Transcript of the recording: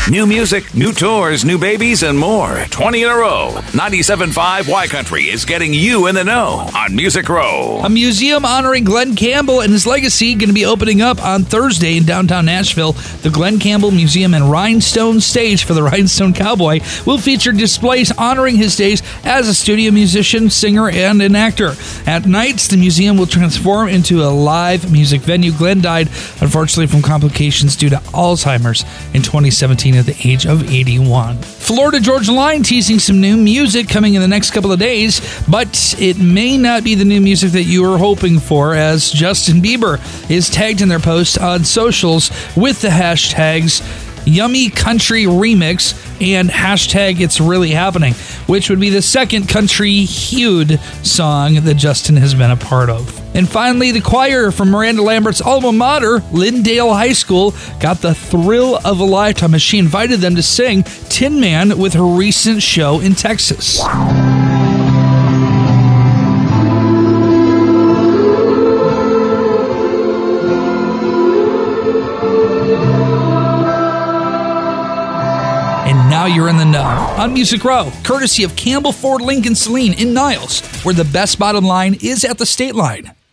New music, new tours, new babies, and more. 20 in a row. 97.5 Y Country is getting you in the know on Music Row. A museum honoring Glen Campbell and his legacy going to be opening up on Thursday in downtown Nashville. The Glen Campbell Museum and Rhinestone Stage for the Rhinestone Cowboy will feature displays honoring his days as a studio musician, singer, and an actor. At nights, the museum will transform into a live music venue. Glen died, unfortunately, from complications due to Alzheimer's in 2017 at the age of 81. Florida Georgia Line teasing some new music coming in the next couple of days, but it may not be the new music that you were hoping for, as Justin Bieber is tagged in their post on socials with the hashtags Yummy Country Remix and hashtag It's Really Happening, which would be the second country-hued song that Justin has been a part of. And finally, the choir from Miranda Lambert's alma mater, Lyndale High School, got the thrill of a lifetime as she invited them to sing Tin Man with her recent show in Texas. Now you're in the know on Music Row, courtesy of Campbell Ford Lincoln Saline in Niles, where the best bottom line is at the state line.